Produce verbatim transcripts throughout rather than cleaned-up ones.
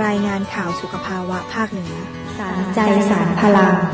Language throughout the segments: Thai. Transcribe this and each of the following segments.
รายงานข่าวสุขภาวะภาคเหนือสารใจสารพลัง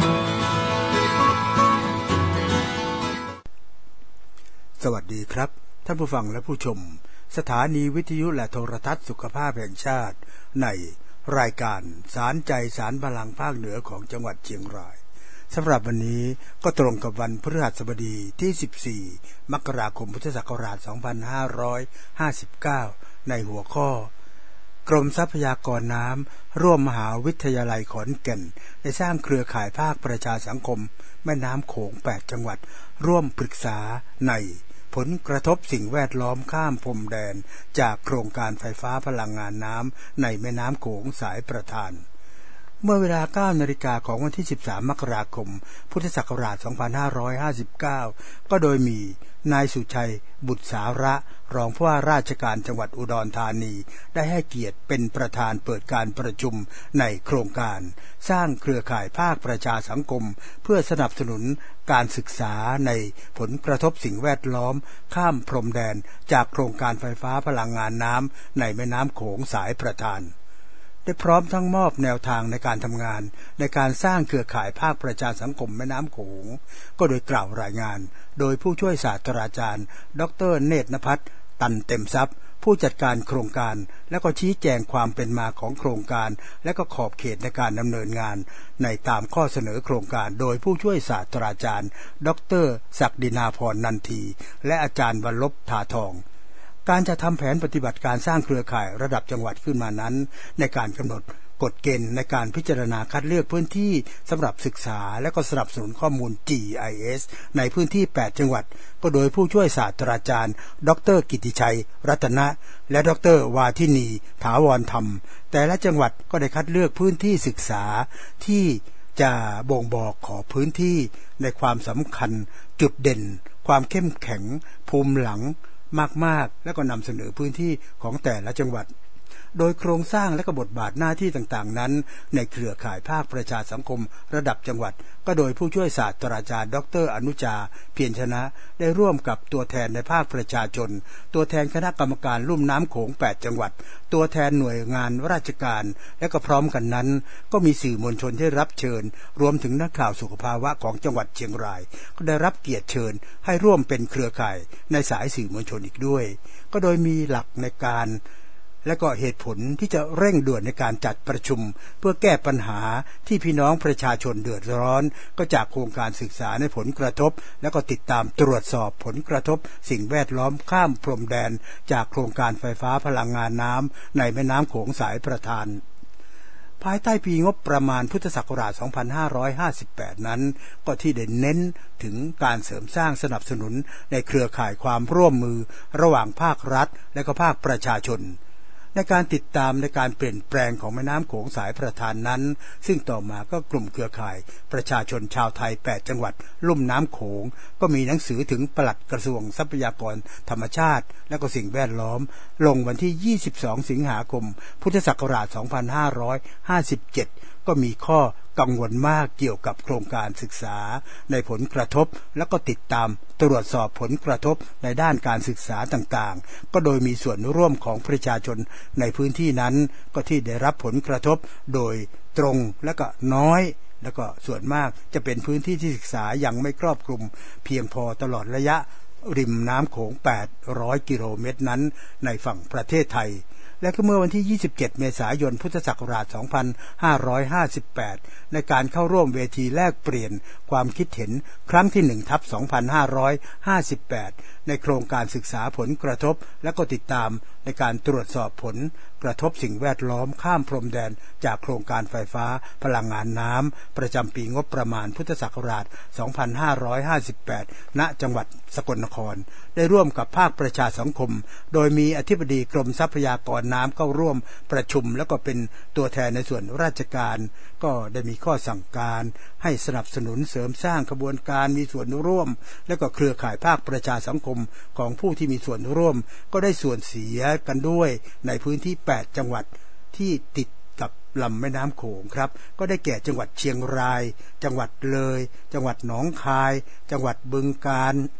สวัสดีครับท่านผู้ฟังและผู้ชมสถานีวิทยุและโทรทัศน์สุขภาพแห่งชาติในรายการสารใจสารพลังภาคเหนือของจังหวัดเชียงรายสำหรับวันนี้ก็ตรงกับวันพฤหัสบดีที่สิบสี่มกราคมพุทธศักราชสองพันห้าร้อยห้าสิบเก้าในหัวข้อกรมทรัพยากรน้ำร่วมมหาวิทยาลัยขอนแก่นได้สร้างเครือข่ายภาคประชาสังคมแม่น้ำโขงแปดจังหวัดร่วมปรึกษาในผลกระทบสิ่งแวดล้อมข้ามพรมแดนจากโครงการไฟฟ้าพลังงานน้ำในแม่น้ำโขงสายประทานเมื่อเวลา เก้านาฬิกา ของวันที่สิบสามมกราคมพุทธศักราชสองพันห้าร้อยห้าสิบเก้าก็โดยมีนายสุชัยบุตรสาระรองผู้ว่าราชการจังหวัดอุดรธานีได้ให้เกียรติเป็นประธานเปิดการประชุมในโครงการสร้างเครือข่ายภาคประชาสังคมเพื่อสนับสนุนการศึกษาในผลกระทบสิ่งแวดล้อมข้ามพรมแดนจากโครงการไฟฟ้าพลังงานน้ำในแม่น้ำโขงสายประทานได้พร้อมทั้งมอบแนวทางในการทำงานในการสร้างเครือข่ายภาคประชาสังคมแม่น้ำโขงก็โดยกล่าวรายงานโดยผู้ช่วยศาสตราจารย์ดร.เนตรณภัทรตันเต็มทรัพย์ผู้จัดการโครงการและก็ชี้แจงความเป็นมาของโครงการและก็ขอบเขตในการดำเนินงานในตามข้อเสนอโครงการโดยผู้ช่วยศาสตราจารย์ดร.ศักดินาพรนันทีและอาจารย์วรลบทาทองการจะทำแผนปฏิบัติการสร้างเครือข่ายระดับจังหวัดขึ้นมานั้นในการกำหนดกฎเกณฑ์ในการพิจารณาคัดเลือกพื้นที่สำหรับศึกษาและก็สนับสนุนข้อมูล จี ไอ เอส ในพื้นที่แปดจังหวัดก็โดยผู้ช่วยศาสตราจารย์ดร.กิติชัยรัตนะและดร.วาทินีถาวรธรรมแต่ละจังหวัดก็ได้คัดเลือกพื้นที่ศึกษาที่จะบ่งบอกขอพื้นที่ในความสำคัญจุดเด่นความเข้มแข็งภูมิหลังมากๆแล้วก็นำเสนอพื้นที่ของแต่ละจังหวัดโดยโครงสร้างและก็บทบาทหน้าที่ต่างๆนั้นในเครือข่ายภาคประชาสังคมระดับจังหวัดก็โดยผู้ช่วยศาสตราจารย์ดร.อนุชาเพียรชนะได้ร่วมกับตัวแทนในภาคประชาชนตัวแทนคณะกรรมการลุ่มน้ำโขงแปดจังหวัดตัวแทนหน่วยงานราชการและก็พร้อมกันนั้นก็มีสื่อมวลชนที่รับเชิญรวมถึงนักข่าวสุขภาวะของจังหวัดเชียงรายก็ได้รับเกียรติเชิญให้ร่วมเป็นเครือข่ายในสายสื่อมวลชนอีกด้วยก็โดยมีหลักในการและก็เหตุผลที่จะเร่งด่วนในการจัดประชุมเพื่อแก้ปัญหาที่พี่น้องประชาชนเดือดร้อนก็จากโครงการศึกษาในผลกระทบและก็ติดตามตรวจสอบผลกระทบสิ่งแวดล้อมข้ามพรมแดนจากโครงการไฟฟ้าพลังงานน้ำในแม่น้ำโขงสายประทานภายใต้ปีงบประมาณพุทธศักราชสองพันห้าร้อยห้าสิบแปดนั้นก็ที่ได้เน้นถึงการเสริมสร้างสนับสนุนในเครือข่ายความร่วมมือระหว่างภาครัฐและก็ภาคประชาชนในการติดตามในการเปลี่ยนแปลงของแม่น้ำโขงสายประทานนั้นซึ่งต่อมาก็กลุ่มเครือข่ายประชาชนชาวไทยแปดจังหวัดลุ่มน้ำโขงก็มีหนังสือถึงปลัดกระทรวงทรัพยากรธรรมชาติและก็สิ่งแวดล้อมลงวันที่ยี่สิบสองสิงหาคมพุทธศักราชสองพันห้าร้อยห้าสิบเจ็ดก็มีข้อกังวลมากเกี่ยวกับโครงการศึกษาในผลกระทบและก็ติดตามตรวจสอบผลกระทบในด้านการศึกษาต่างๆก็โดยมีส่วนร่วมของประชาชนในพื้นที่นั้นก็ที่ได้รับผลกระทบโดยตรงและก็น้อยแล้วก็ส่วนมากจะเป็นพื้นที่ที่ศึกษายังไม่ครอบคลุมเพียงพอตลอดระยะริมน้ำโขงแปดร้อยกิโลเมตรนั้นในฝั่งประเทศไทยและก็เมื่อวันที่ยี่สิบเจ็ดเมษายนพุทธศักราชสองพันห้าร้อยห้าสิบแปดในการเข้าร่วมเวทีแลกเปลี่ยนความคิดเห็นครั้งที่หนึ่งทับสองพันห้าร้อยห้าสิบแปดในโครงการศึกษาผลกระทบและก็ติดตามในการตรวจสอบผลกระทบสิ่งแวดล้อมข้ามพรมแดนจากโครงการไฟฟ้าพลังงานน้ำประจำปีงบประมาณพุทธศักราชสองพันห้าร้อยห้าสิบแปดณจังหวัดสกลนครได้ร่วมกับภาคประชาสังคมโดยมีอธิบดีกรมทรัพยากรน้ำเข้าร่วมประชุมแล้วก็เป็นตัวแทนในส่วนราชการก็ได้มีข้อสั่งการให้สนับสนุนเสริมสร้างขบวนการมีส่วนร่วมและก็เครือข่ายภาคประชาสังคมของผู้ที่มีส่วนร่วมก็ได้ส่วนเสียกันด้วยในพื้นที่แปดจังหวัดที่ติดกับลำแม่น้ำโขงครับก็ได้แก่จังหวัดเชียงรายจังหวัดเลยจังหวัดหนองคายจังหวัดบึงกาฬ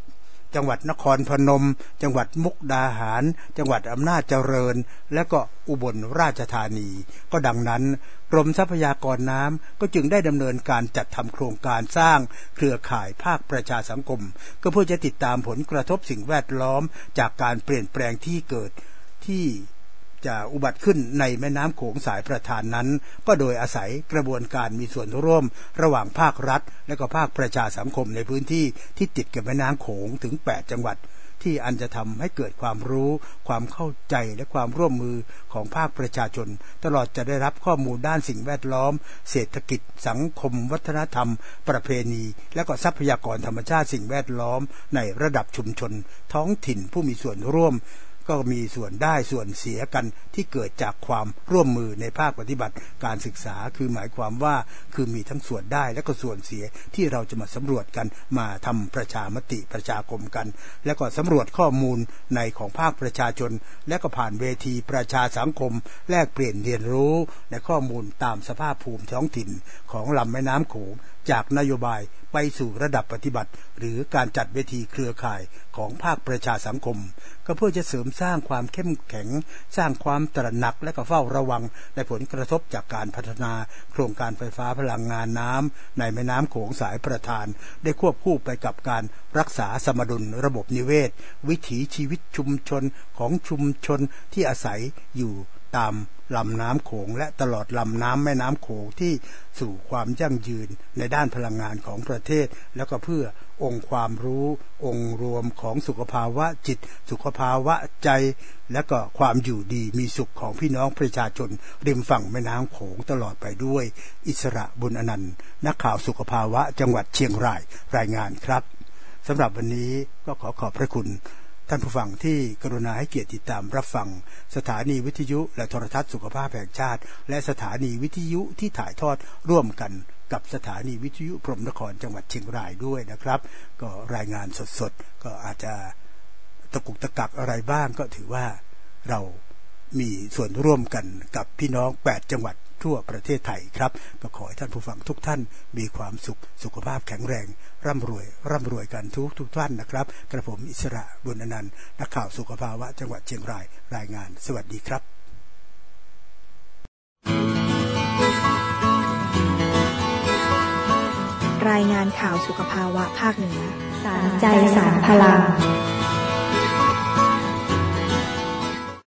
จังหวัดนครพนมจังหวัดมุกดาหารจังหวัดอำนาจเจริญและก็อุบลราชธานีก็ดังนั้นกรมทรัพยากรน้ำก็จึงได้ดำเนินการจัดทำโครงการสร้างเครือข่ายภาคประชาสังคมก็เพื่อจะติดตามผลกระทบสิ่งแวดล้อมจากการเปลี่ยนแปลงที่เกิดที่จะอุบัติขึ้นในแม่น้ำโขงสายประธานนั้นก็โดยอาศัยกระบวนการมีส่วนร่วมระหว่างภาครัฐและก็ภาคประชาสังคมในพื้นที่ที่ติดกับแม่น้ำโขงถึงแปดจังหวัดที่อันจะทำให้เกิดความรู้ความเข้าใจและความร่วมมือของภาคประชาชนตลอดจะได้รับข้อมูลด้านสิ่งแวดล้อมเศรษฐกิจสังคมวัฒนธรรมประเพณีและก็ทรัพยากรธรรมชาติสิ่งแวดล้อมในระดับชุมชนท้องถิ่นผู้มีส่วนร่วมก็มีส่วนได้ส่วนเสียกันที่เกิดจากความร่วมมือในภาคปฏิบัติการศึกษาคือหมายความว่าคือมีทั้งส่วนได้และก็ส่วนเสียที่เราจะมาสำรวจกันมาทำประชามติประชาคมกันและก็สำรวจข้อมูลในของภาคประชาชนและก็ผ่านเวทีประชาสังคมแลกเปลี่ยนเรียนรู้ในข้อมูลตามสภาพภูมิท้องถิ่นของลำแม่น้ำโขงจากนโยบายไปสู่ระดับปฏิบัติหรือการจัดเวทีเครือข่ายของภาคประชาสังคมก็เพื่อจะเสริมสร้างความเข้มแข็งสร้างความตระหนักและก็เฝ้าระวังในผลกระทบจากการพัฒนาโครงการไฟฟ้าพลังงานน้ำในแม่น้ำโขงสายประธานได้ควบคู่ไปกับการรักษาสมดุลระบบนิเวศวิถีชีวิตชุมชนของชุมชนที่อาศัยอยู่ตามลำน้ำโขงและตลอดลำน้ำแม่น้ำโขงที่สู่ความยั่งยืนในด้านพลังงานของประเทศแล้วก็เพื่อองค์ความรู้องค์รวมของสุขภาวะจิตสุขภาวะใจและก็ความอยู่ดีมีสุขของพี่น้องประชาชนริมฝั่งแม่น้ำโขงตลอดไปด้วยอิสระบุญอนันต์นักข่าวสุขภาวะจังหวัดเชียงรายรายงานครับสำหรับวันนี้ก็ขอขอบพระคุณท่านผู้ฟังที่กรุณาให้เกียรติติดตามรับฟังสถานีวิทยุและโทรทัศน์สุขภาพแห่งชาติและสถานีวิทยุที่ถ่ายทอดร่วมกันกับสถานีวิทยุพรหมนครจังหวัดเชียงรายด้วยนะครับก็รายงานสดๆก็อาจจะตะกุกตะกักอะไรบ้างก็ถือว่าเรามีส่วนร่วมกันกับพี่น้องแปดจังหวัดทั่วประเทศไทยครับก็ขอให้ท่านผู้ฟังทุกท่านมีความสุขสุขภาพแข็งแรงร่ำรวยร่ำรวยกันทุกทุกท่านนะครับกระผมอิสระบุญอนันต์นักข่าวสุขภาวะจังหวัดเชียงรายรายงานสวัสดีครับรายงานข่าวสุขภาวะภาคเหนือสารใจสารพลัง